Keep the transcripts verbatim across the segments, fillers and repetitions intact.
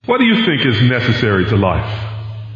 What do you think is necessary to life?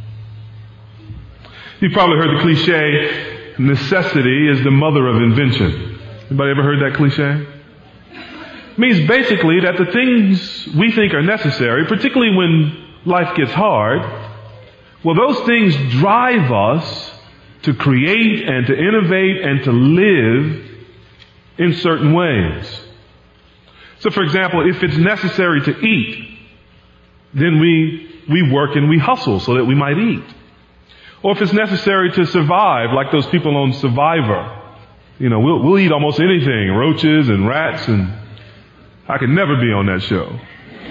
You've probably heard the cliche, necessity is the mother of invention. Anybody ever heard that cliche? It means basically that the things we think are necessary, particularly when life gets hard, well, those things drive us to create and to innovate and to live in certain ways. So, for example, if it's necessary to eat, then we we work and we hustle so that we might eat. Or if it's necessary to survive, like those people on Survivor, you know, we'll, we'll eat almost anything, roaches and rats, and I could never be on that show.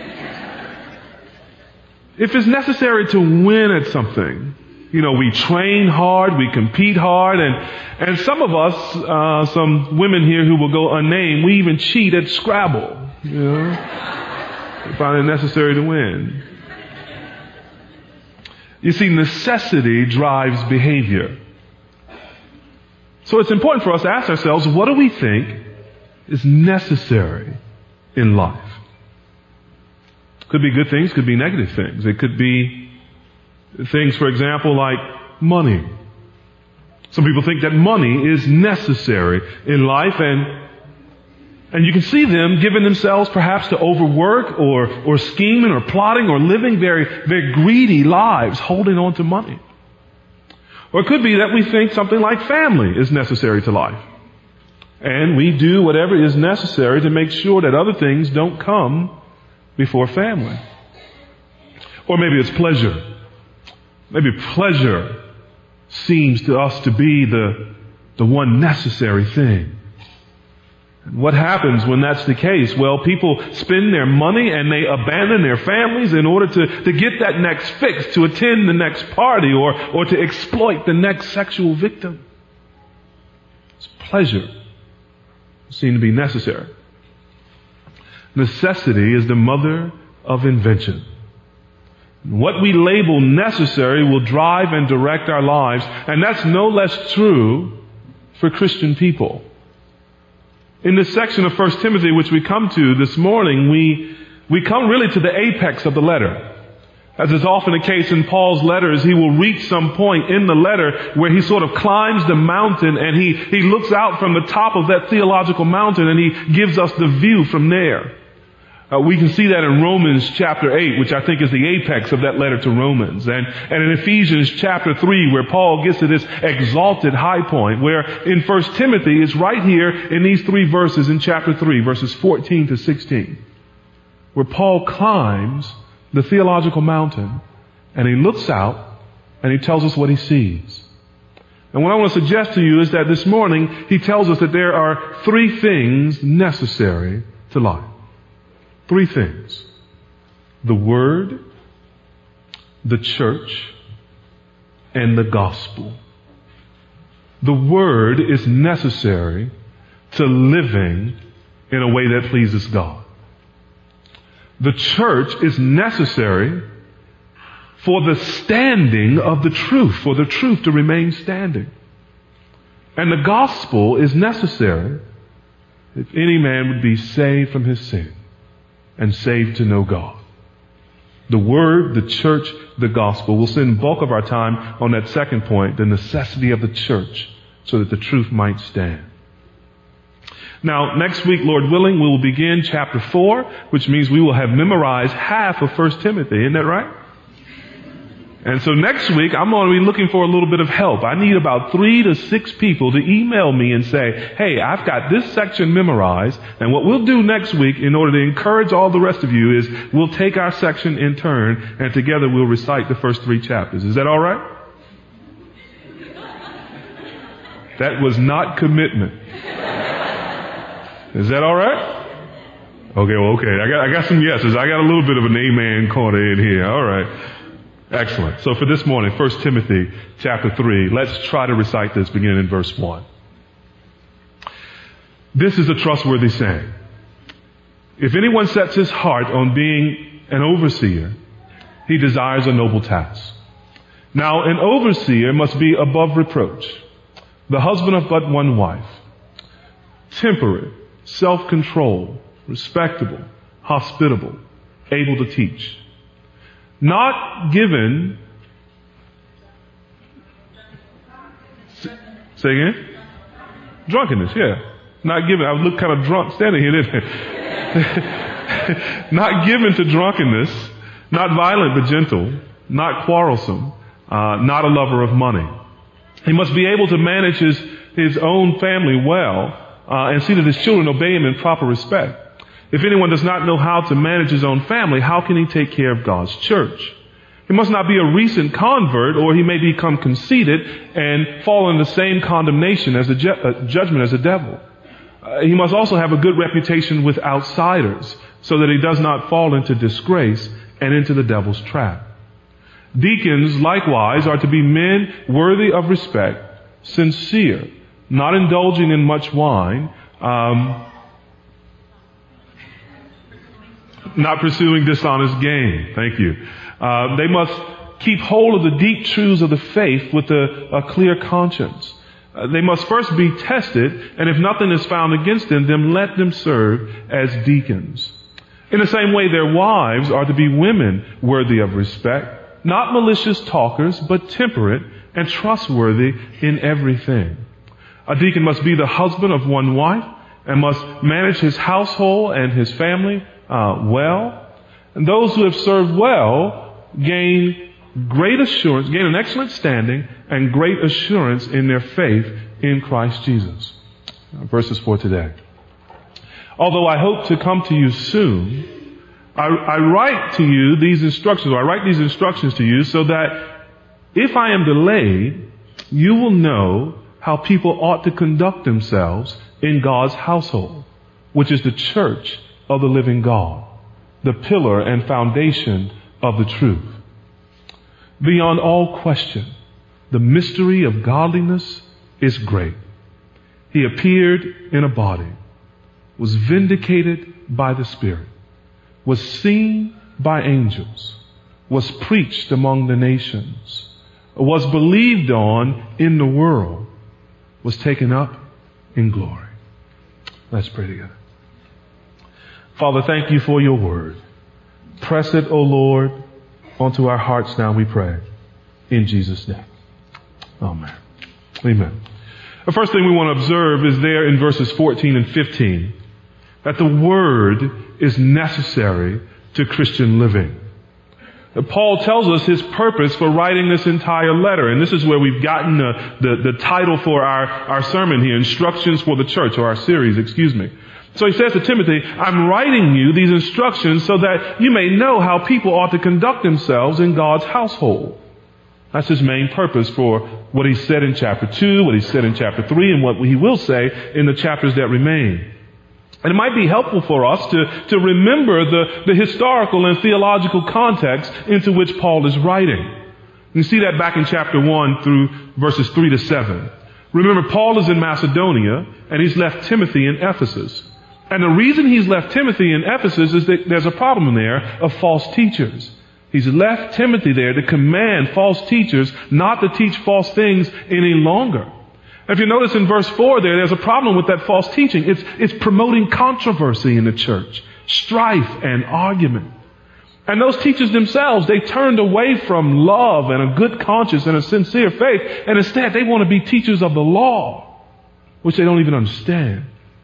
If it's necessary to win at something, you know, we train hard, we compete hard, and and some of us, uh, some women here who will go unnamed, we even cheat at Scrabble, you know. We find it necessary to win. You see, necessity drives behavior. So it's important for us to ask ourselves, what do we think is necessary in life? Could be good things, could be negative things. It could be things, for example, like money. Some people think that money is necessary in life, and And you can see them giving themselves perhaps to overwork or, or scheming or plotting or living very, very greedy lives, holding on to money. Or it could be that we think something like family is necessary to life. And we do whatever is necessary to make sure that other things don't come before family. Or maybe it's pleasure. Maybe pleasure seems to us to be the, the one necessary thing. What happens when that's the case? Well, people spend their money and they abandon their families in order to, to get that next fix, to attend the next party, or, or to exploit the next sexual victim. It's pleasure. Seem to be necessary. Necessity is the mother of invention. What we label necessary will drive and direct our lives, and that's no less true for Christian people. In this section of First Timothy, which we come to this morning, we we come really to the apex of the letter. As is often the case in Paul's letters, he will reach some point in the letter where he sort of climbs the mountain and he, he looks out from the top of that theological mountain and he gives us the view from there. Uh, we can see that in Romans chapter eight, which I think is the apex of that letter to Romans. And, and in Ephesians chapter three, where Paul gets to this exalted high point, where in First Timothy, it's right here in these three verses in chapter three, verses fourteen to sixteen, where Paul climbs the theological mountain and he looks out and he tells us what he sees. And what I want to suggest to you is that this morning, he tells us that there are three things necessary to life. Three things. The Word, the church, and the gospel. The Word is necessary to living in a way that pleases God. The church is necessary for the standing of the truth, for the truth to remain standing. And the gospel is necessary if any man would be saved from his sin and saved to know God. The Word, the church, the gospel. We'll spend bulk of our time on that second point, the necessity of the church, so that the truth might stand. Now, next week, Lord willing, we will begin chapter four, which means we will have memorized half of First Timothy. Isn't that right? And so next week, I'm going to be looking for a little bit of help. I need about three to six people to email me and say, hey, I've got this section memorized, and what we'll do next week in order to encourage all the rest of you is we'll take our section in turn, and together we'll recite the first three chapters. Is that all right? That was not commitment. Is that all right? Okay, well, okay. I got, I got some yeses. I got a little bit of an amen corner in here. All right. Excellent. So for this morning, First Timothy chapter three, let's try to recite this beginning in verse one. This is a trustworthy saying. If anyone sets his heart on being an overseer, he desires a noble task. Now an overseer must be above reproach, the husband of but one wife, temperate, self-controlled, respectable, hospitable, able to teach. not given, say again? Drunkenness, yeah. Not given, I look kind of drunk standing here, didn't I? Not given to drunkenness, not violent but gentle, not quarrelsome, uh, not a lover of money. He must be able to manage his, his own family well, uh, and see that his children obey him in proper respect. If anyone does not know how to manage his own family, how can he take care of God's church? He must not be a recent convert, or he may become conceited and fall in the same condemnation as a ju- uh, judgment as the devil. Uh, he must also have a good reputation with outsiders, so that he does not fall into disgrace and into the devil's trap. Deacons, likewise, are to be men worthy of respect, sincere, not indulging in much wine, um, not pursuing dishonest gain. Thank you. Uh, they must keep hold of the deep truths of the faith with a, a clear conscience. Uh, they must first be tested, and if nothing is found against them, then let them serve as deacons. In the same way, their wives are to be women worthy of respect, not malicious talkers, but temperate and trustworthy in everything. A deacon must be the husband of one wife and must manage his household and his family uh, well. And those who have served well gain great assurance, gain an excellent standing and great assurance in their faith in Christ Jesus. Uh, verses for today. Although I hope to come to you soon, I, I write to you these instructions, or I write these instructions to you so that if I am delayed, you will know how people ought to conduct themselves in God's household, which is the church of the living God, the pillar and foundation of the truth. Beyond all question, the mystery of godliness is great. He appeared in a body, was vindicated by the Spirit, was seen by angels, was preached among the nations, was believed on in the world, was taken up in glory. Let's pray together. Father, thank you for your word. Press it, O Lord, onto our hearts now, we pray. In Jesus' name. Amen. Amen. The first thing we want to observe is there in verses fourteen and fifteen, that the word is necessary to Christian living. Paul tells us his purpose for writing this entire letter, and this is where we've gotten the, the, the title for our, our sermon here, Instructions for the Church, or our series, excuse me. So he says to Timothy, I'm writing you these instructions so that you may know how people ought to conduct themselves in God's household. That's his main purpose for what he said in chapter two, what he said in chapter three, and what he will say in the chapters that remain. And it might be helpful for us to, to remember the, the historical and theological context into which Paul is writing. You see that back in chapter one through verses three to seven. Remember, Paul is in Macedonia, and he's left Timothy in Ephesus. And the reason he's left Timothy in Ephesus is that there's a problem there of false teachers. He's left Timothy there to command false teachers not to teach false things any longer. If you notice in verse four there, there's a problem with that false teaching. It's, it's promoting controversy in the church, strife and argument. And those teachers themselves, they turned away from love and a good conscience and a sincere faith, and instead they want to be teachers of the law, which they don't even understand.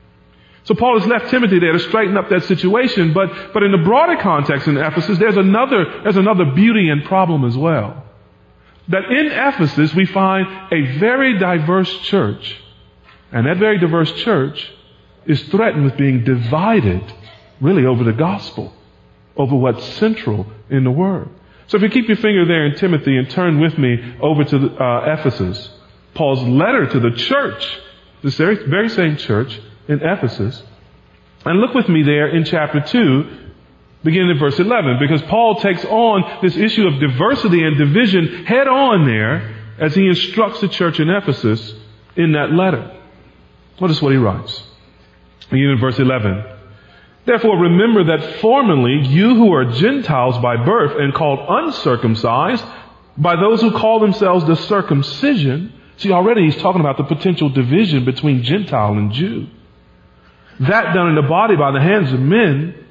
So Paul has left Timothy there to straighten up that situation, but, but in the broader context in Ephesus, there's another, there's another beauty and problem as well. That in Ephesus we find a very diverse church, and that very diverse church is threatened with being divided really over the gospel, over what's central in the Word. So if you keep your finger there in Timothy and turn with me over to the, uh, Ephesus, Paul's letter to the church, this very, very same church in Ephesus, and look with me there in chapter two, beginning at verse eleven, because Paul takes on this issue of diversity and division head on there as he instructs the church in Ephesus in that letter. Notice what he writes. Beginning in verse eleven. Therefore remember that formerly you who are Gentiles by birth and called uncircumcised by those who call themselves the circumcision. See, already he's talking about the potential division between Gentile and Jew. That done in the body by the hands of men,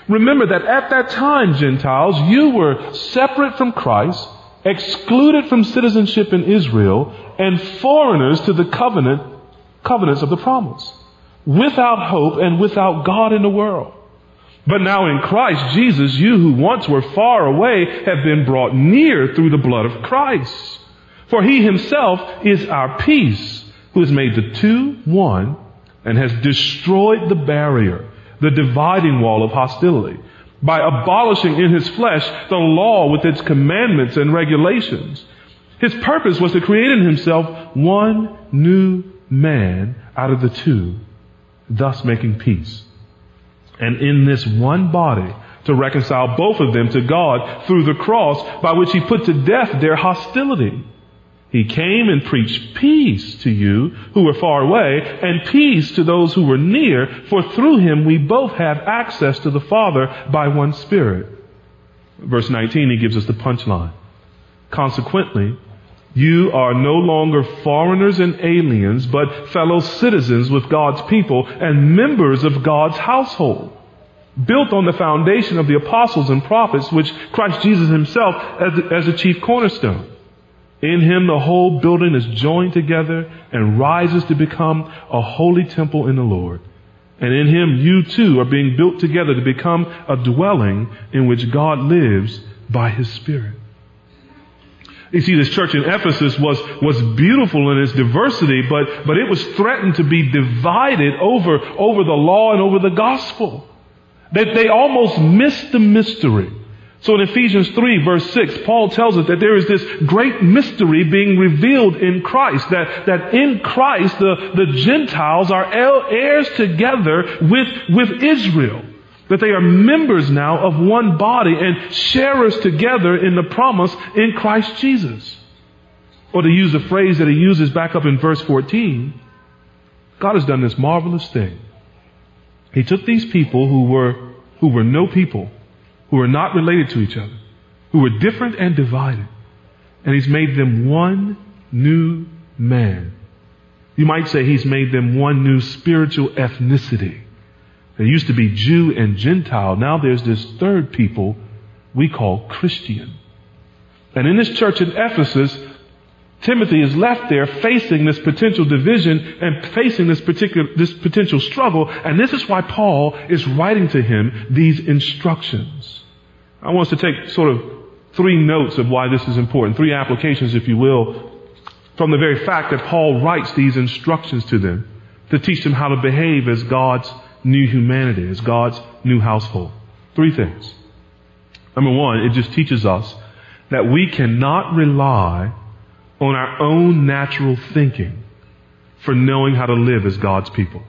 Remember that at that time, Gentiles, you were separate from Christ, excluded from citizenship in Israel, and foreigners to the covenant, covenants of the promise, without hope and without God in the world. But now in Christ Jesus, you who once were far away have been brought near through the blood of Christ. For he himself is our peace, who has made the two one and has destroyed the barrier, the dividing wall of hostility, by abolishing in his flesh the law with its commandments and regulations. His purpose was to create in himself one new man out of the two, thus making peace. And in this one body to reconcile both of them to God through the cross, by which he put to death their hostility. He came and preached peace to you who were far away, and peace to those who were near, for through him we both have access to the Father by one Spirit. Verse nineteen, he gives us the punchline. Consequently, you are no longer foreigners and aliens, but fellow citizens with God's people and members of God's household, built on the foundation of the apostles and prophets, which Christ Jesus himself as the, as the chief cornerstone. In him the whole building is joined together and rises to become a holy temple in the Lord. And in him you too are being built together to become a dwelling in which God lives by his Spirit. You see, this church in Ephesus was, was beautiful in its diversity, but, but it was threatened to be divided over, over the law and over the gospel. That they almost missed the mystery. So in Ephesians three verse six, Paul tells us that there is this great mystery being revealed in Christ. That, that in Christ the, the Gentiles are heirs together with, with Israel. That they are members now of one body and sharers together in the promise in Christ Jesus. Or to use a phrase that he uses back up in verse fourteen, God has done this marvelous thing. He took these people who were, who were no people, who were not related to each other, who were different and divided, and he's made them one new man. You might say he's made them one new spiritual ethnicity. There used to be Jew and Gentile. Now there's this third people we call Christian. And in this church in Ephesus, Timothy is left there facing this potential division and facing this particular, this potential struggle. And this is why Paul is writing to him these instructions. I want us to take sort of three notes of why this is important, three applications, if you will, from the very fact that Paul writes these instructions to them to teach them how to behave as God's new humanity, as God's new household. Three things. Number one, it just teaches us that we cannot rely on our own natural thinking for knowing how to live as God's people.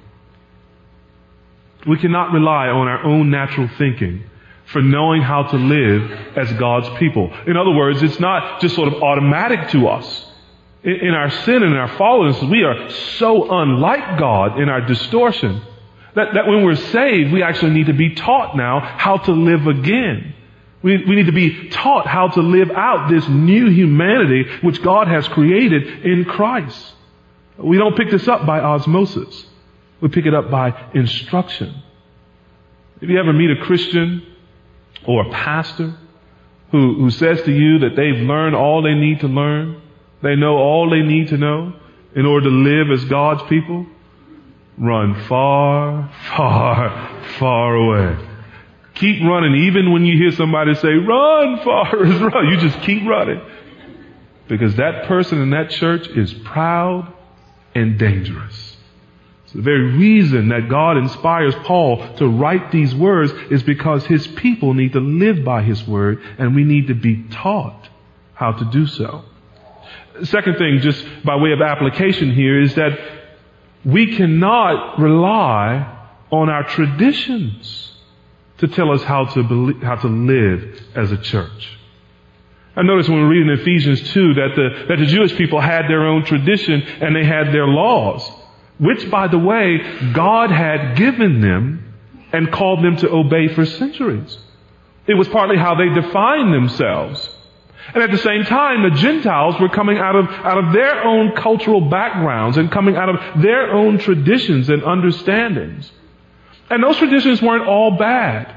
We cannot rely on our own natural thinking for knowing how to live as God's people. In other words, it's not just sort of automatic to us. In, in our sin and in our fallenness, we are so unlike God in our distortion that, that when we're saved, we actually need to be taught now how to live again. We, we need to be taught how to live out this new humanity which God has created in Christ. We don't pick this up by osmosis. We pick it up by instruction. If you ever meet a Christian or a pastor who, who says to you that they've learned all they need to learn, they know all they need to know in order to live as God's people, run far, far, far away. Keep running. Even when you hear somebody say, run, Forrest, run, you just keep running. Because that person in that church is proud and dangerous. So the very reason that God inspires Paul to write these words is because his people need to live by his word, and we need to be taught how to do so. Second thing, just by way of application here, is that we cannot rely on our traditions to tell us how to believe, how to live as a church. I notice when we read in Ephesians two that the, that the Jewish people had their own tradition and they had their laws, which, by the way, God had given them and called them to obey for centuries. It was partly how they defined themselves. And at the same time, the Gentiles were coming out of, out of their own cultural backgrounds and coming out of their own traditions and understandings. And those traditions weren't all bad.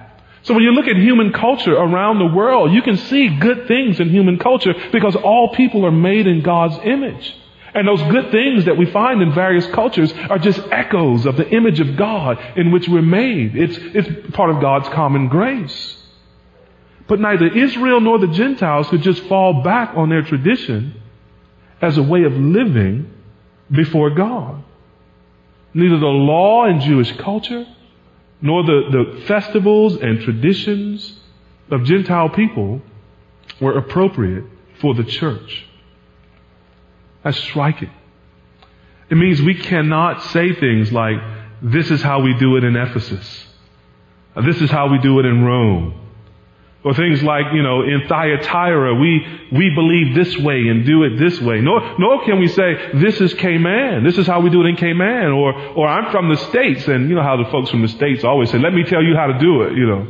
So when you look at human culture around the world, you can see good things in human culture because all people are made in God's image. And those good things that we find in various cultures are just echoes of the image of God in which we're made. It's, it's part of God's common grace. But neither Israel nor the Gentiles could just fall back on their tradition as a way of living before God. Neither the law in Jewish culture nor the, the festivals and traditions of Gentile people were appropriate for the church. That's striking. It means we cannot say things like, this is how we do it in Ephesus. This is how we do it in Rome. Or things like, you know, in Thyatira, we, we believe this way and do it this way. Nor, nor can we say, this is Cayman. This is how we do it in Cayman. Or, or I'm from the States. And you know how the folks from the States always say, let me tell you how to do it, you know.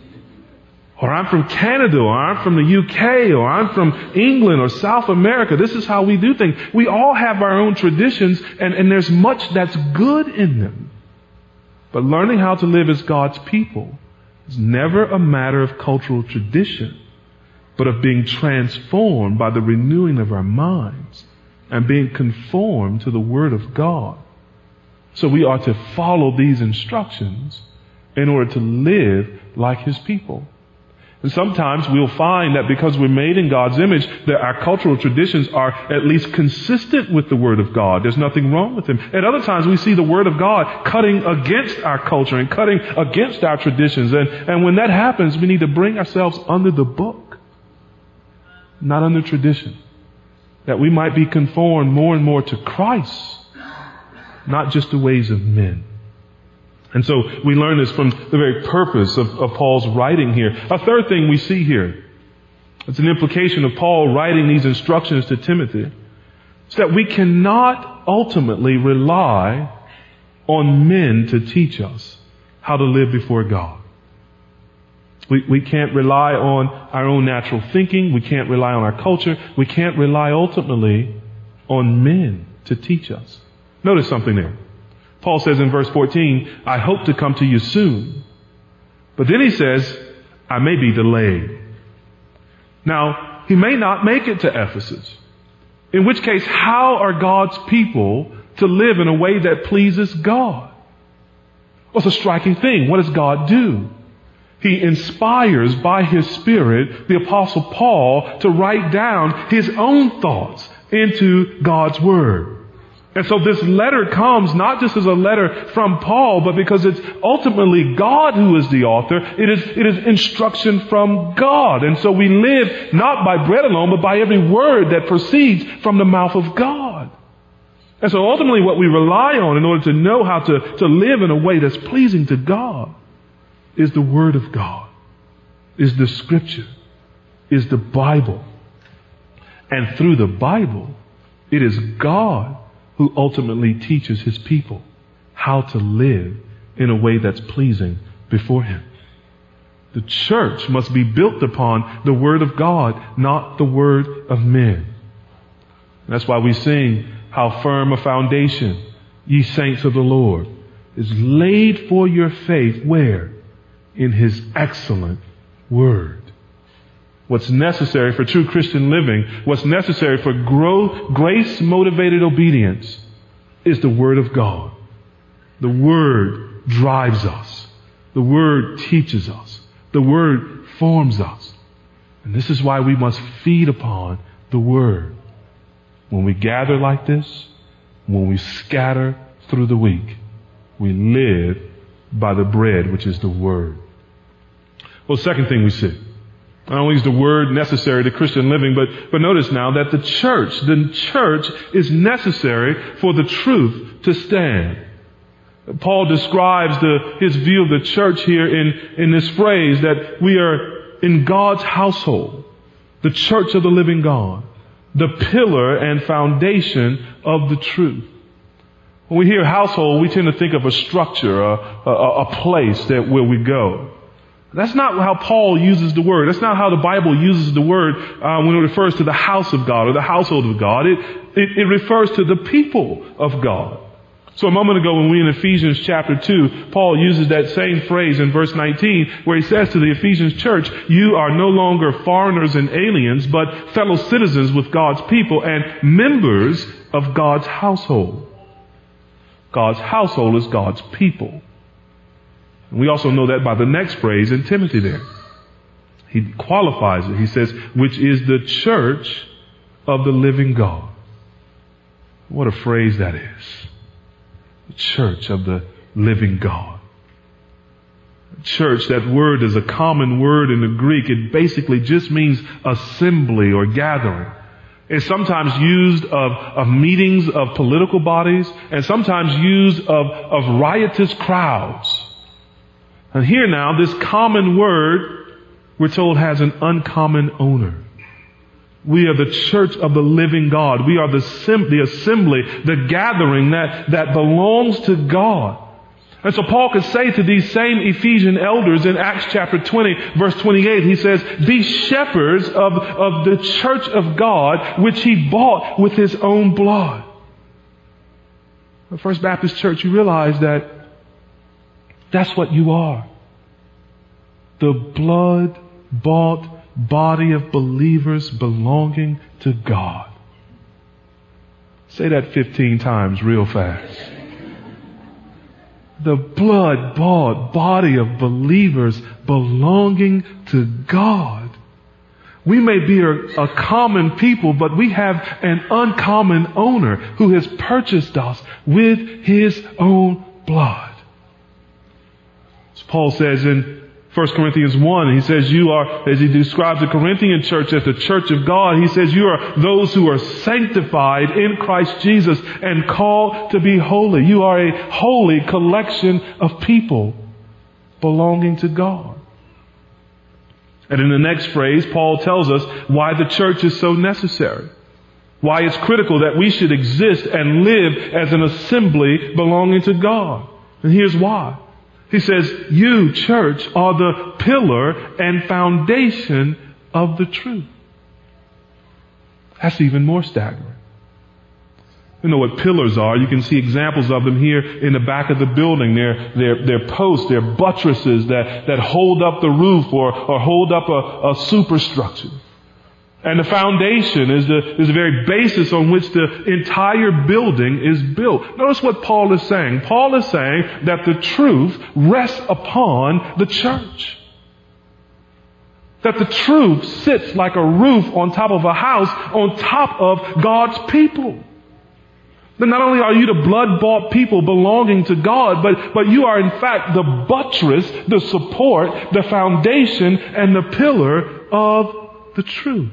Or I'm from Canada, or I'm from the U K, or I'm from England or South America. This is how we do things. We all have our own traditions, and, and there's much that's good in them. But learning how to live as God's people is never a matter of cultural tradition, but of being transformed by the renewing of our minds and being conformed to the Word of God. So we are to follow these instructions in order to live like His people. And sometimes we'll find that because we're made in God's image, that our cultural traditions are at least consistent with the Word of God. There's nothing wrong with them. At other times we see the Word of God cutting against our culture and cutting against our traditions. And, and when that happens, we need to bring ourselves under the book, not under tradition, that we might be conformed more and more to Christ, not just the ways of men. And so we learn this from the very purpose of, of Paul's writing here. A third thing we see here, it's an implication of Paul writing these instructions to Timothy, is that we cannot ultimately rely on men to teach us how to live before God. We, we can't rely on our own natural thinking. We can't rely on our culture. We can't rely ultimately on men to teach us. Notice something there. Paul says in verse fourteen, I hope to come to you soon. But then he says, I may be delayed. Now, he may not make it to Ephesus. In which case, how are God's people to live in a way that pleases God? Well, it's a striking thing. What does God do? He inspires by His Spirit the Apostle Paul to write down his own thoughts into God's Word. And so this letter comes not just as a letter from Paul, but because it's ultimately God who is the author. It is, it is instruction from God. And so we live not by bread alone, but by every word that proceeds from the mouth of God. And so ultimately what we rely on in order to know how to, to live in a way that's pleasing to God is the Word of God, is the Scripture, is the Bible. And through the Bible, it is God who ultimately teaches His people how to live in a way that's pleasing before Him. The church must be built upon the Word of God, not the word of men. That's why we sing, how firm a foundation, ye saints of the Lord, is laid for your faith. Where? In His excellent Word. What's necessary for true Christian living, what's necessary for growth, grace-motivated obedience, is the Word of God. The Word drives us. The Word teaches us. The Word forms us. And this is why we must feed upon the Word. When we gather like this, when we scatter through the week, we live by the bread, which is the Word. Well, second thing we see, not only is the Word necessary to Christian living, but, but notice now that the church, the church is necessary for the truth to stand. Paul describes the, his view of the church here in, in this phrase that we are in God's household, the church of the living God, the pillar and foundation of the truth. When we hear household, we tend to think of a structure, a, a, a place that where we go. That's not how Paul uses the word. That's not how the Bible uses the word uh, when it refers to the house of God or the household of God. It, it, it refers to the people of God. So a moment ago when we in Ephesians chapter two, Paul uses that same phrase in verse nineteen where he says to the Ephesians church, you are no longer foreigners and aliens, but fellow citizens with God's people and members of God's household. God's household is God's people. And we also know that by the next phrase in Timothy there. He qualifies it. He says, which is the church of the living God. What a phrase that is. The church of the living God. Church, that word is a common word in the Greek. It basically just means assembly or gathering. It's sometimes used of, of meetings of political bodies and sometimes used of, of riotous crowds. And here now, this common word, we're told, has an uncommon owner. We are the church of the living God. We are the, sim- the assembly, the gathering that, that belongs to God. And so Paul could say to these same Ephesian elders in Acts chapter twenty, verse twenty-eight, he says, be shepherds of, of the church of God, which he bought with his own blood. The First Baptist Church, you realize that that's what you are. The blood-bought body of believers belonging to God. Say that fifteen times real fast. The blood-bought body of believers belonging to God. We may be a, a common people, but we have an uncommon owner who has purchased us with his own blood. As Paul says in First Corinthians one, he says you are, as he describes the Corinthian church as the church of God, he says you are those who are sanctified in Christ Jesus and called to be holy. You are a holy collection of people belonging to God. And in the next phrase, Paul tells us why the church is so necessary. Why it's critical that we should exist and live as an assembly belonging to God. And here's why. He says, you, church, are the pillar and foundation of the truth. That's even more staggering. You know what pillars are. You can see examples of them here in the back of the building. They're, they're, they're posts, they're buttresses that, that hold up the roof or, or hold up a, a superstructure. And the foundation is the, is the very basis on which the entire building is built. Notice what Paul is saying. Paul is saying that the truth rests upon the church. That the truth sits like a roof on top of a house on top of God's people. That not only are you the blood-bought people belonging to God, but, but you are in fact the buttress, the support, the foundation, and the pillar of the truth.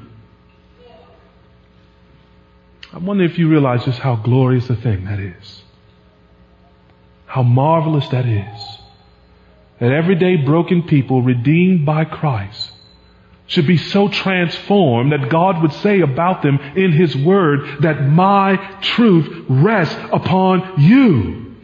I wonder if you realize just how glorious a thing that is. How marvelous that is. That everyday broken people redeemed by Christ should be so transformed that God would say about them in His Word that my truth rests upon you.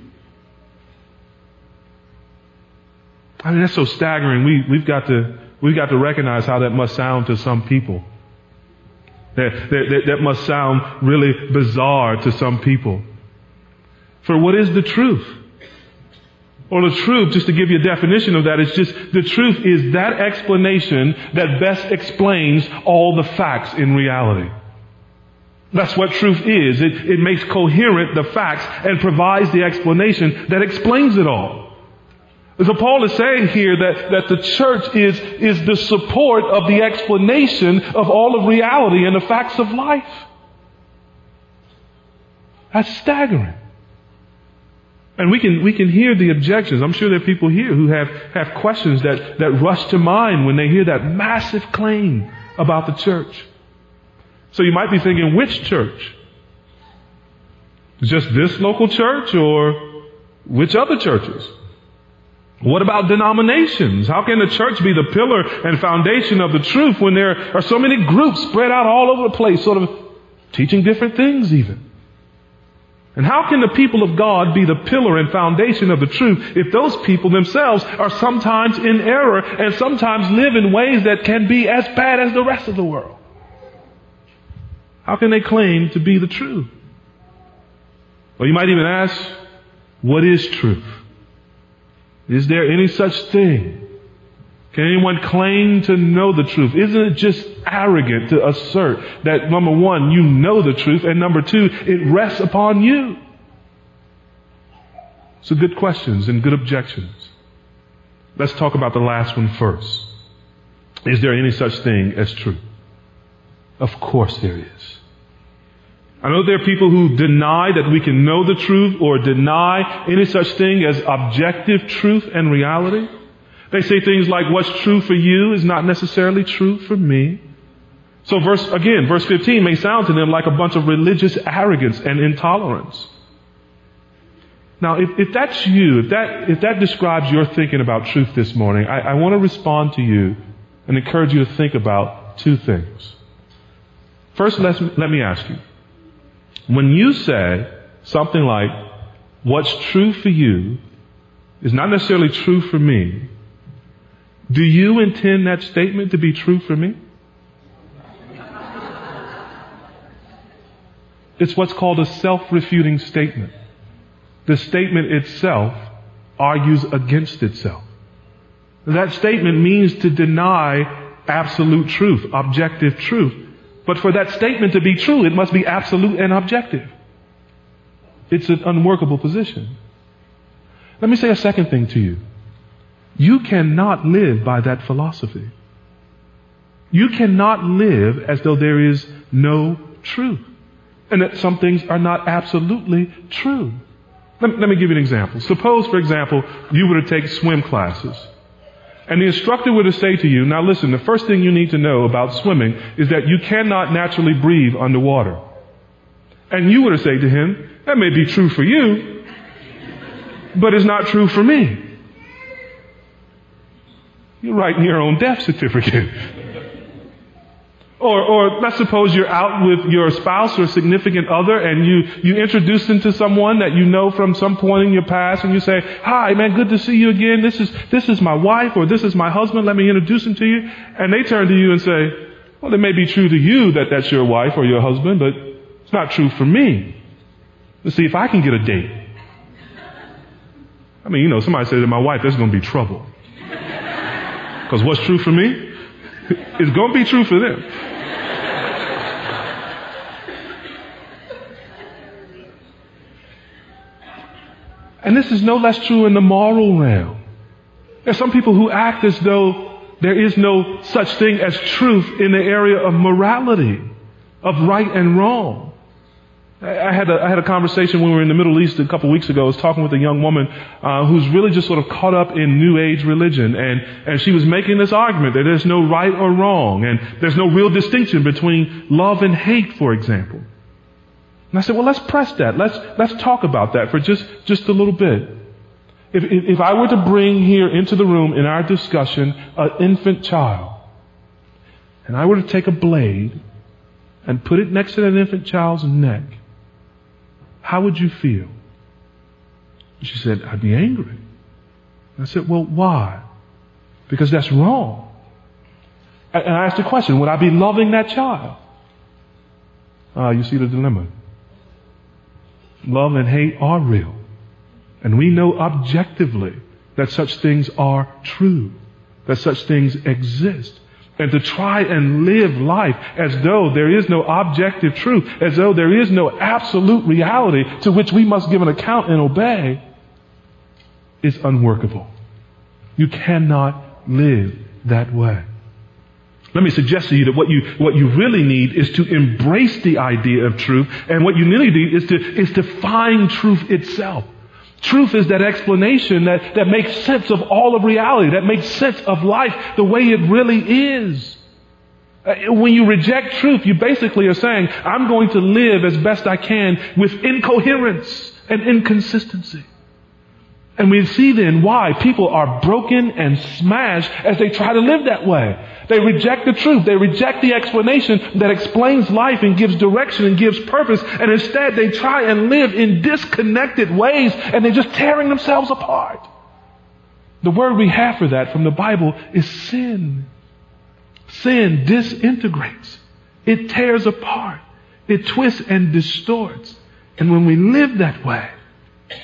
I mean, that's so staggering. We, we've got to, we've got to recognize how that must sound to some people. That, that, that must sound really bizarre to some people. For what is the truth? Or the truth, just to give you a definition of that, is just the truth is that explanation that best explains all the facts in reality. That's what truth is. It, it makes coherent the facts and provides the explanation that explains it all. So Paul is saying here that, that the church is, is the support of the explanation of all of reality and the facts of life. That's staggering. And we can, we can hear the objections. I'm sure there are people here who have, have questions that, that rush to mind when they hear that massive claim about the church. So you might be thinking, which church? Just this local church or which other churches? What about denominations? How can the church be the pillar and foundation of the truth when there are so many groups spread out all over the place, sort of teaching different things even? And how can the people of God be the pillar and foundation of the truth if those people themselves are sometimes in error and sometimes live in ways that can be as bad as the rest of the world? How can they claim to be the truth? Well, you might even ask, What is truth? Is there any such thing? Can anyone claim to know the truth? Isn't it just arrogant to assert that, number one, you know the truth, and number two, it rests upon you? So good questions and good objections. Let's talk about the last one first. Is there any such thing as truth? Of course there is. I know there are people who deny that we can know the truth or deny any such thing as objective truth and reality. They say things like, what's true for you is not necessarily true for me. So verse, again, verse fifteen may sound to them like a bunch of religious arrogance and intolerance. Now, if, if that's you, if that, if that describes your thinking about truth this morning, I, I want to respond to you and encourage you to think about two things. First, let's, let me ask you. When you say something like, what's true for you is not necessarily true for me, do you intend that statement to be true for me? It's what's called a self-refuting statement. The statement itself argues against itself. That statement means to deny absolute truth, objective truth. But for that statement to be true, it must be absolute and objective. It's an unworkable position. Let me say a second thing to you. You cannot live by that philosophy. You cannot live as though there is no truth, and that some things are not absolutely true. Let, let me give you an example. Suppose, for example, you were to take swim classes, and the instructor were to say to you, now listen, the first thing you need to know about swimming is that you cannot naturally breathe underwater. And you were to say to him, that may be true for you, but it's not true for me. You're writing your own death certificate. Or, or let's suppose you're out with your spouse or significant other and you, you introduce them to someone that you know from some point in your past and you say, hi man, good to see you again. This is, this is my wife or this is my husband. Let me introduce him to you. And they turn to you and say, well, it may be true to you that that's your wife or your husband, but it's not true for me. Let's see if I can get a date. I mean, you know, somebody said to my wife, there's going to be trouble. Because what's true for me is going to be true for them. And this is no less true in the moral realm. There are some people who act as though there is no such thing as truth in the area of morality, of right and wrong. I had a, I had a conversation when we were in the Middle East a couple of weeks ago. I was talking with a young woman uh, who's really just sort of caught up in New Age religion, and, and she was making this argument that there's no right or wrong, and there's no real distinction between love and hate, for example. And I said, well, let's press that. Let's let's talk about that for just, just a little bit. If, if if I were to bring here into the room in our discussion an infant child, and I were to take a blade and put it next to that infant child's neck, how would you feel? She said, I'd be angry. I said, well, why? Because that's wrong. And I asked the question, would I be loving that child? Ah, you see the dilemma. Love and hate are real. And we know objectively that such things are true, that such things exist. And to try and live life as though there is no objective truth, as though there is no absolute reality to which we must give an account and obey, is unworkable. You cannot live that way. Let me suggest to you that what you what you really need is to embrace the idea of truth, and what you really need is to is to find truth itself. Truth is that explanation that, that makes sense of all of reality, that makes sense of life the way it really is. When you reject truth, you basically are saying, I'm going to live as best I can with incoherence and inconsistency. And we see then why people are broken and smashed as they try to live that way. They reject the truth. They reject the explanation that explains life and gives direction and gives purpose. And instead they try and live in disconnected ways, and they're just tearing themselves apart. The word we have for that from the Bible is sin. Sin disintegrates. It tears apart. It twists and distorts. And when we live that way,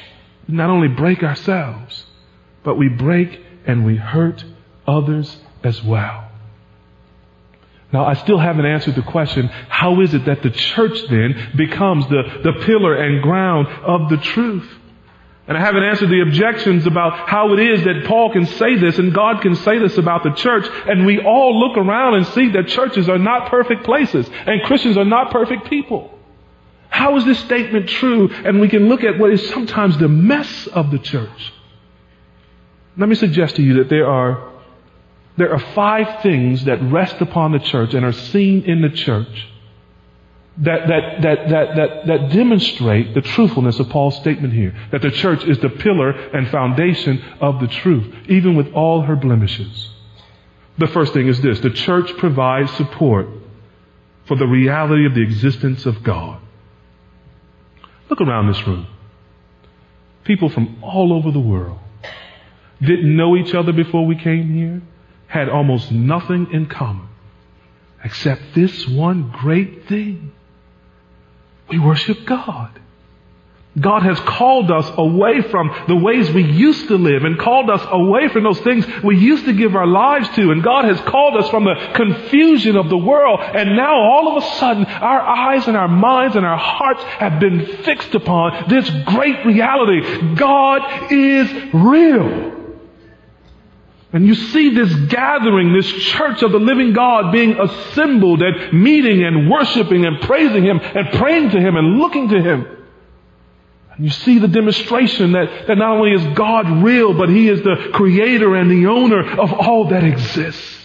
we not only break ourselves, but we break and we hurt others as well. Now, I still haven't answered the question, how is it that the church then becomes the, the pillar and ground of the truth? And I haven't answered the objections about how it is that Paul can say this and God can say this about the church, and we all look around and see that churches are not perfect places and Christians are not perfect people. How is this statement true? And we can look at what is sometimes the mess of the church. Let me suggest to you that there are there are five things that rest upon the church and are seen in the church that that that that that that demonstrate the truthfulness of Paul's statement here, that the church is the pillar and foundation of the truth, even with all her blemishes. The first thing is this: the church provides support for the reality of the existence of God. Look around this room. People from all over the world didn't know each other before we came here, had almost nothing in common except this one great thing. We worship God. God has called us away from the ways we used to live and called us away from those things we used to give our lives to. And God has called us from the confusion of the world. And now all of a sudden, our eyes and our minds and our hearts have been fixed upon this great reality. God is real. And you see this gathering, this church of the living God being assembled and meeting and worshiping and praising Him and praying to Him and looking to Him. And you see the demonstration that, that not only is God real, but He is the creator and the owner of all that exists.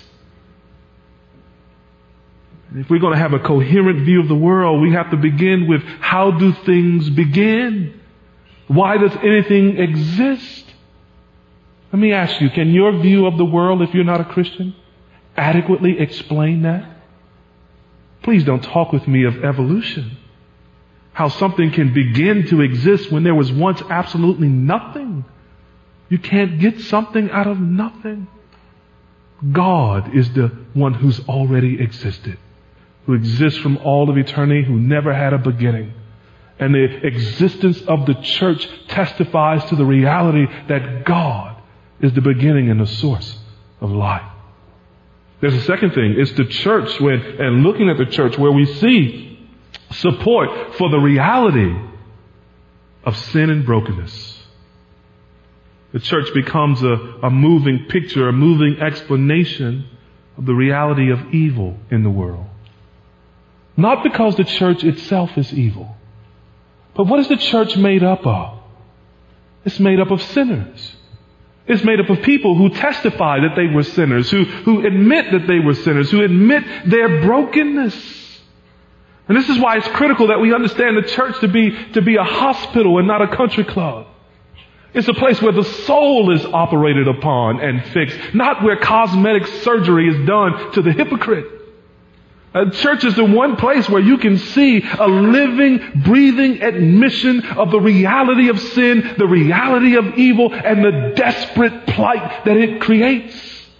And if we're going to have a coherent view of the world, we have to begin with, how do things begin? Why does anything exist? Let me ask you, can your view of the world, if you're not a Christian, adequately explain that? Please don't talk with me of evolution. How something can begin to exist when there was once absolutely nothing. You can't get something out of nothing. God is the one who's already existed, who exists from all of eternity, who never had a beginning. And the existence of the church testifies to the reality that God is the beginning and the source of life. There's a second thing. It's the church, when, and looking at the church, where we see support for the reality of sin and brokenness. The church becomes a, a moving picture, a moving explanation of the reality of evil in the world. Not because the church itself is evil, but what is the church made up of? It's made up of sinners. It's made up of people who testify that they were sinners, who, who admit that they were sinners, who admit their brokenness. And this is why it's critical that we understand the church to be, to be a hospital and not a country club. It's a place where the soul is operated upon and fixed, not where cosmetic surgery is done to the hypocrite. A church is the one place where you can see a living, breathing admission of the reality of sin, the reality of evil, and the desperate plight that it creates.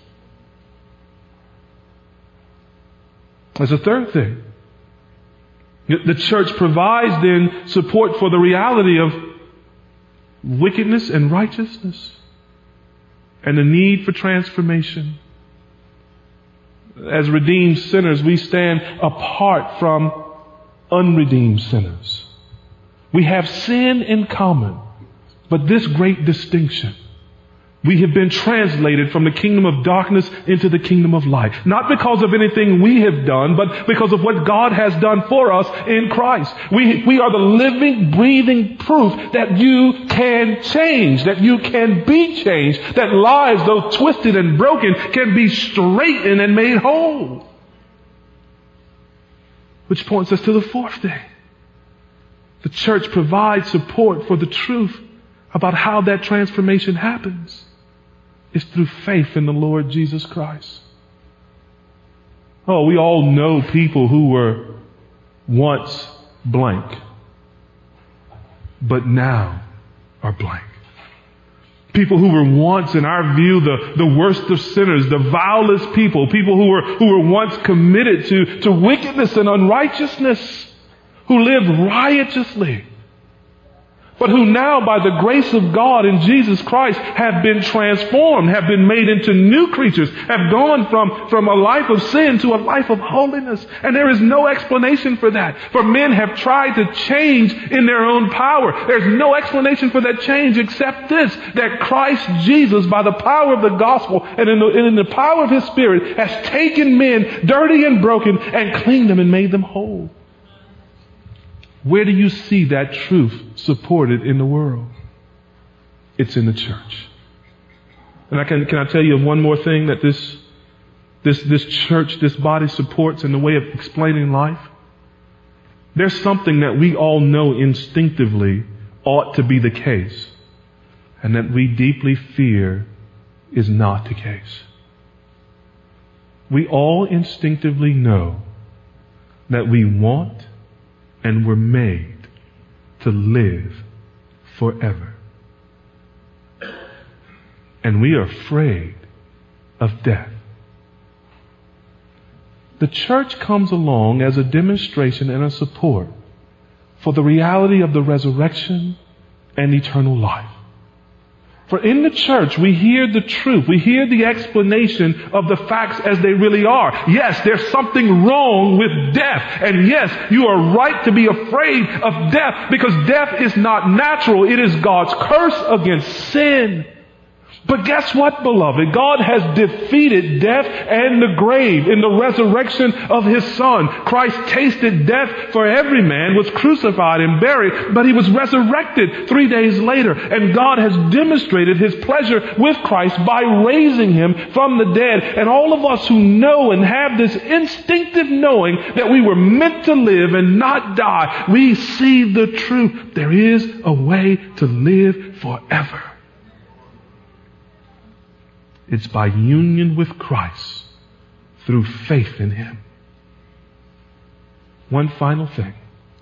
There's a third thing. The church provides then support for the reality of wickedness and righteousness and the need for transformation. As redeemed sinners, we stand apart from unredeemed sinners. We have sin in common, but this great distinction. We have been translated from the kingdom of darkness into the kingdom of light. Not because of anything we have done, but because of what God has done for us in Christ. We, we are the living, breathing proof that you can change, that you can be changed, that lives, though twisted and broken, can be straightened and made whole. Which points us to the fourth thing. The church provides support for the truth about how that transformation happens. It's through faith in the Lord Jesus Christ. Oh, we all know people who were once blank, but now are blank. People who were once, in our view, the, the worst of sinners, the vilest people, people who were, who were once committed to, to wickedness and unrighteousness, who lived riotously. but who now by the grace of God in Jesus Christ have been transformed, have been made into new creatures, have gone from, from a life of sin to a life of holiness. And there is no explanation for that. For men have tried to change in their own power. There's no explanation for that change except this, that Christ Jesus, by the power of the gospel and in the, and in the power of His Spirit, has taken men dirty and broken and cleaned them and made them whole. Where do you see that truth supported in the world? It's in the church. And I can, can I tell you one more thing that this, this, this church, this body supports in the way of explaining life? There's something that we all know instinctively ought to be the case, and that we deeply fear is not the case. We all instinctively know that we want and were made to live forever. And we are afraid of death. The church comes along as a demonstration and a support for the reality of the resurrection and eternal life. For in the church, we hear the truth. We hear the explanation of the facts as they really are. Yes, there's something wrong with death. And yes, you are right to be afraid of death, because death is not natural. It is God's curse against sin. But guess what, beloved? God has defeated death and the grave in the resurrection of His Son. Christ tasted death for every man, was crucified and buried, but He was resurrected three days later. And God has demonstrated His pleasure with Christ by raising Him from the dead. And all of us who know and have this instinctive knowing that we were meant to live and not die, we see the truth. There is a way to live forever. It's by union with Christ through faith in Him. One final thing.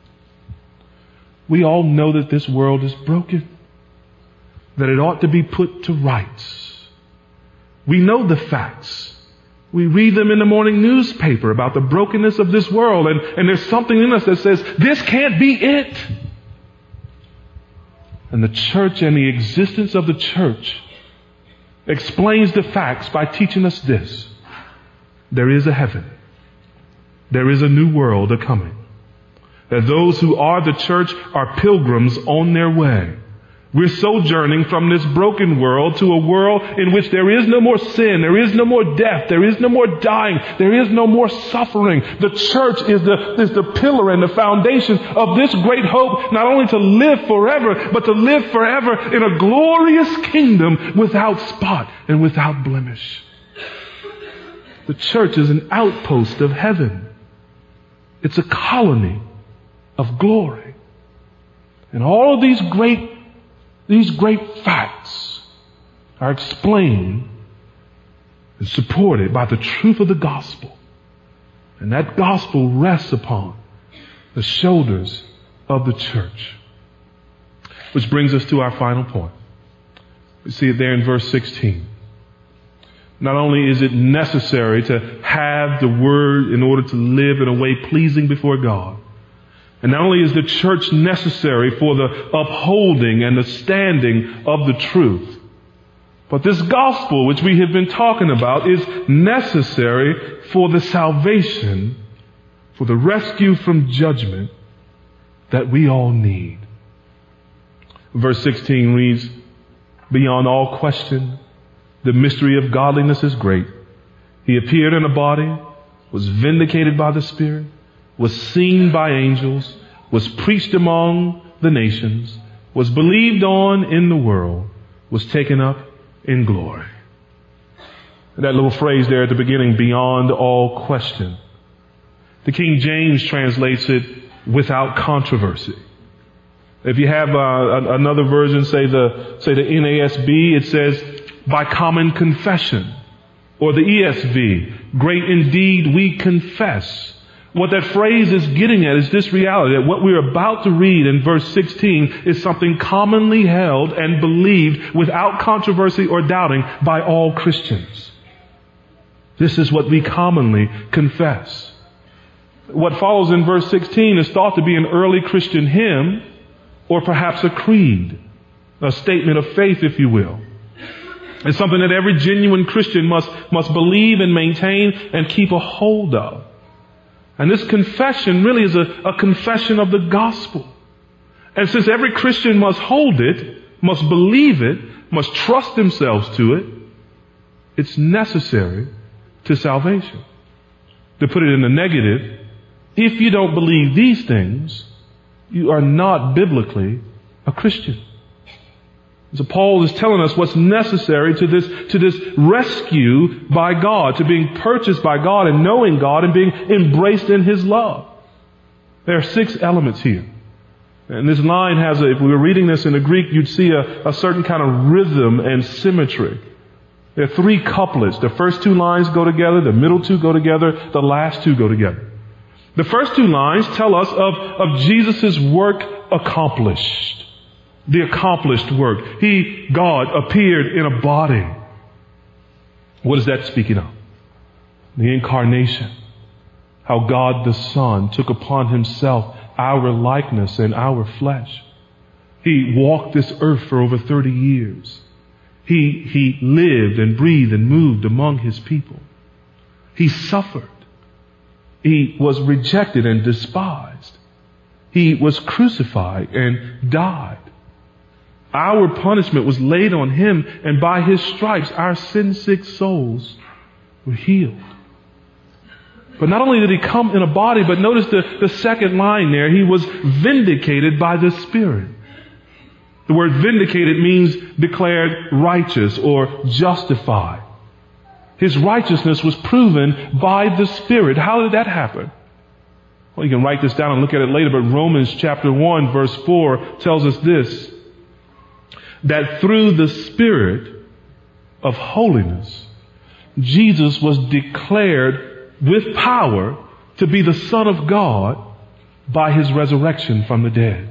We all know that this world is broken, that it ought to be put to rights. We know the facts. We read them in the morning newspaper about the brokenness of this world, and, and there's something in us that says, this can't be it. And the church and the existence of the church explains the facts by teaching us this. There is a heaven. There is a new world a-coming. That those who are the church are pilgrims on their way. We're sojourning from this broken world to a world in which there is no more sin, there is no more death, there is no more dying, there is no more suffering. The church is the, is the pillar and the foundation of this great hope, not only to live forever, but to live forever in a glorious kingdom without spot and without blemish. The church is an outpost of heaven. It's a colony of glory. And all of these great These great facts are explained and supported by the truth of the gospel. And that gospel rests upon the shoulders of the church. Which brings us to our final point. We see it there in verse sixteen. Not only is it necessary to have the Word in order to live in a way pleasing before God, and not only is the church necessary for the upholding and the standing of the truth, but this gospel which we have been talking about is necessary for the salvation, for the rescue from judgment that we all need. Verse sixteen reads, beyond all question, the mystery of godliness is great. He appeared in a body, was vindicated by the Spirit, was seen by angels, was preached among the nations, was believed on in the world, was taken up in glory. And that little phrase there at the beginning, beyond all question. The King James translates it without controversy. If you have uh, another version, say the, say the N A S B, it says by common confession. Or the E S V, great indeed we confess. What that phrase is getting at is this reality, that what we're about to read in verse sixteen is something commonly held and believed without controversy or doubting by all Christians. This is what we commonly confess. What follows in verse sixteen is thought to be an early Christian hymn, or perhaps a creed, a statement of faith, if you will. It's something that every genuine Christian must, must believe and maintain and keep a hold of. And this confession really is a, a confession of the gospel. And since every Christian must hold it, must believe it, must trust themselves to it, it's necessary to salvation. To put it in the negative, if you don't believe these things, you are not biblically a Christian. So Paul is telling us what's necessary to this, to this rescue by God, to being purchased by God and knowing God and being embraced in His love. There are six elements here. And this line has, a, if we were reading this in the Greek, you'd see a, a certain kind of rhythm and symmetry. There are three couplets. The first two lines go together, the middle two go together, the last two go together. The first two lines tell us of, of Jesus' work accomplished. The accomplished work. He, God, appeared in a body. What is that speaking of? The incarnation. How God the Son took upon Himself our likeness and our flesh. He walked this earth for over thirty years. He, he lived and breathed and moved among His people. He suffered. He was rejected and despised. He was crucified and died. Our punishment was laid on Him, and by His stripes our sin-sick souls were healed. But not only did He come in a body, but notice the, the second line there, He was vindicated by the Spirit. The word vindicated means declared righteous or justified. His righteousness was proven by the Spirit. How did that happen? Well, you can write this down and look at it later, but Romans chapter one verse four tells us this, that through the Spirit of holiness, Jesus was declared with power to be the Son of God by His resurrection from the dead.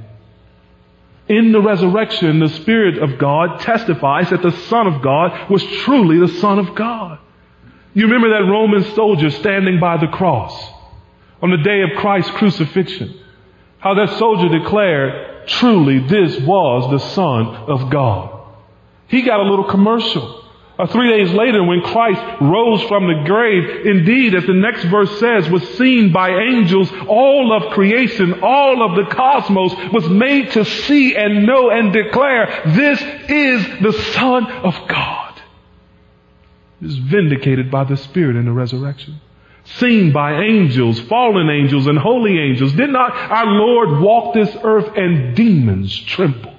In the resurrection, the Spirit of God testifies that the Son of God was truly the Son of God. You remember that Roman soldier standing by the cross on the day of Christ's crucifixion. How that soldier declared, truly this was the Son of God. He got a little commercial. Uh, three days later, when Christ rose from the grave, indeed, as the next verse says, was seen by angels, all of creation, all of the cosmos was made to see and know and declare, this is the Son of God. He was vindicated by the Spirit in the resurrection. Seen by angels, fallen angels, and holy angels. Did not our Lord walk this earth and demons trembled?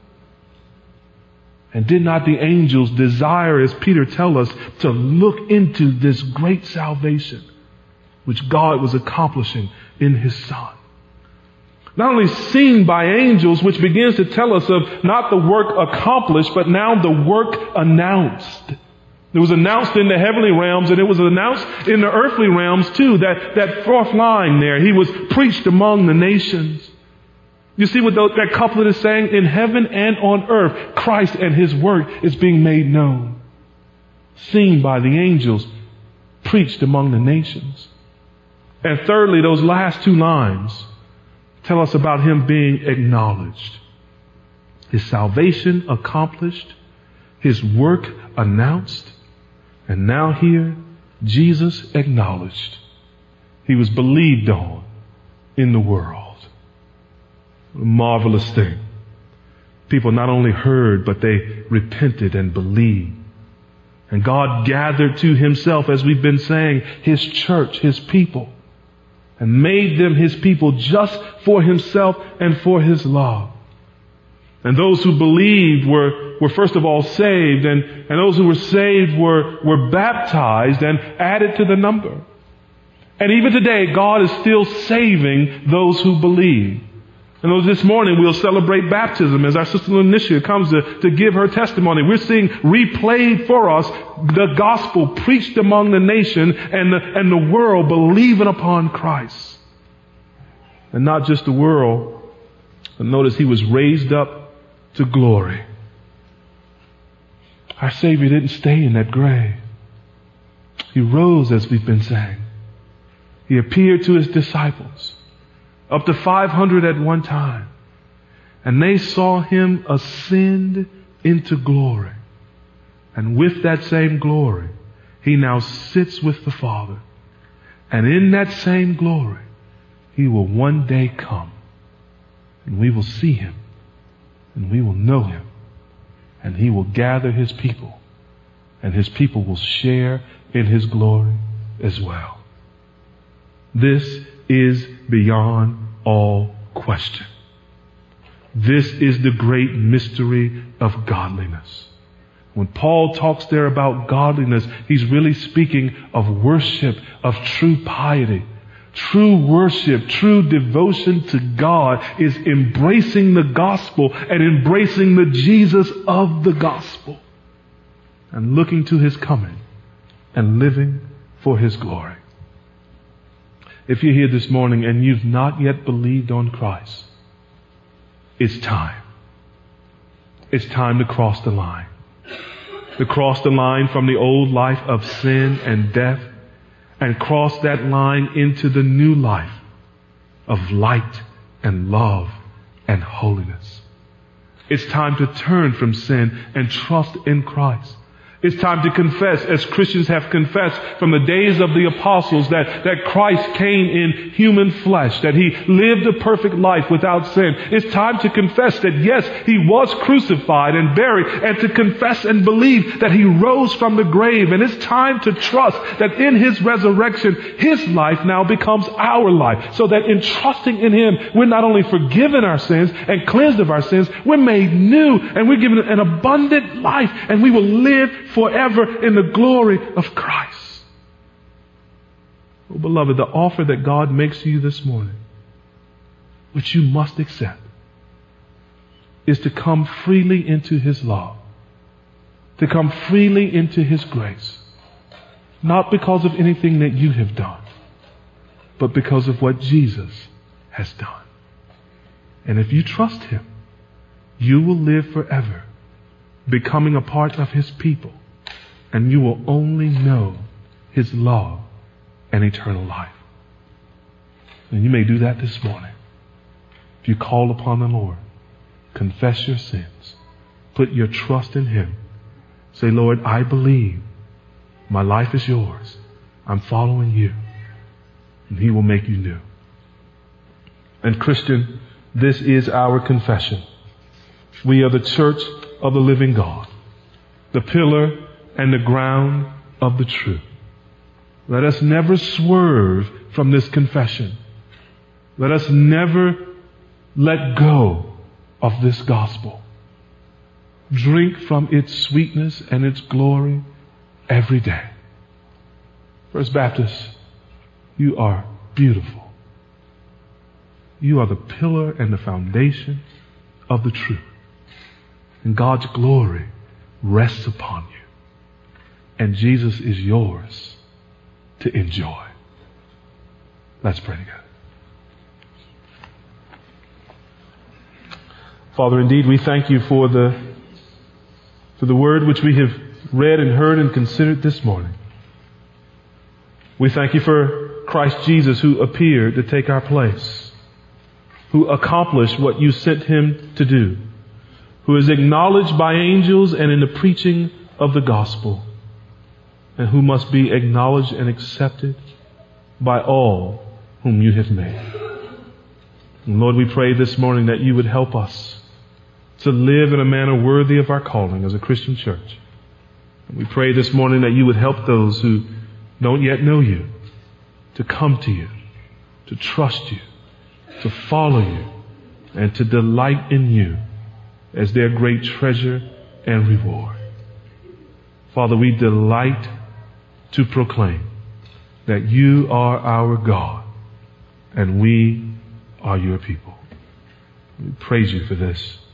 And did not the angels desire, as Peter tells us, to look into this great salvation which God was accomplishing in His Son? Not only seen by angels, which begins to tell us of not the work accomplished, but now the work announced. It was announced in the heavenly realms, and it was announced in the earthly realms too. That, that fourth line there, He was preached among the nations. You see what that couplet is saying? In heaven and on earth, Christ and His work is being made known. Seen by the angels, preached among the nations. And thirdly, those last two lines tell us about Him being acknowledged. His salvation accomplished, His work announced, and now here, Jesus acknowledged. He was believed on in the world. What a marvelous thing. People not only heard, but they repented and believed. And God gathered to Himself, as we've been saying, His church, His people, and made them His people just for Himself and for His love. And those who believed were, were first of all saved, and, and those who were saved were, were baptized and added to the number. And even today, God is still saving those who believe. And this morning we'll celebrate baptism as our sister Lenicia comes to, to give her testimony. We're seeing replayed for us the gospel preached among the nation and the, and the world believing upon Christ. And not just the world, but notice He was raised up to glory. Our Savior didn't stay in that grave. He rose, as we've been saying. He appeared to His disciples, up to five hundred at one time. And they saw him ascend into glory. And with that same glory, he now sits with the Father. And in that same glory, he will one day come. And we will see him. And we will know him. And he will gather his people. And his people will share in his glory as well. This is beyond all question. This is the great mystery of godliness. When Paul talks there about godliness, he's really speaking of worship, of true piety. True worship, true devotion to God is embracing the gospel and embracing the Jesus of the gospel and looking to his coming and living for his glory. If you're here this morning and you've not yet believed on Christ, it's time. It's time to cross the line. To cross the line from the old life of sin and death and cross that line into the new life of light and love and holiness. It's time to turn from sin and trust in Christ. It's time to confess, as Christians have confessed from the days of the apostles, that, that Christ came in human flesh, that he lived a perfect life without sin. It's time to confess that yes, he was crucified and buried, and to confess and believe that he rose from the grave. And it's time to trust that in his resurrection, his life now becomes our life, so that in trusting in him, we're not only forgiven our sins and cleansed of our sins, we're made new and we're given an abundant life, and we will live forever in the glory of Christ. Oh, beloved, the offer that God makes to you this morning, which you must accept, is to come freely into his love, to come freely into his grace, not because of anything that you have done, but because of what Jesus has done. And if you trust him, you will live forever, becoming a part of his people. And you will only know his love and eternal life. And you may do that this morning. If you call upon the Lord, confess your sins, put your trust in him. Say, Lord, I believe my life is yours. I'm following you. And he will make you new. And Christian, this is our confession. We are the church of the living God, the pillar and the ground of the truth. Let us never swerve from this confession. Let us never let go of this gospel. Drink from its sweetness and its glory every day. First Baptist, you are beautiful. You are the pillar and the foundation of the truth. And God's glory rests upon you. And Jesus is yours to enjoy. Let's pray together. Father, indeed, we thank you for the, for the word which we have read and heard and considered this morning. We thank you for Christ Jesus, who appeared to take our place, who accomplished what you sent him to do, who is acknowledged by angels and in the preaching of the gospel, and who must be acknowledged and accepted by all whom you have made. And Lord, we pray this morning that you would help us to live in a manner worthy of our calling as a Christian church. And we pray this morning that you would help those who don't yet know you to come to you, to trust you, to follow you, and to delight in you as their great treasure and reward. Father, we delight to proclaim that you are our God and we are your people. We praise you for this.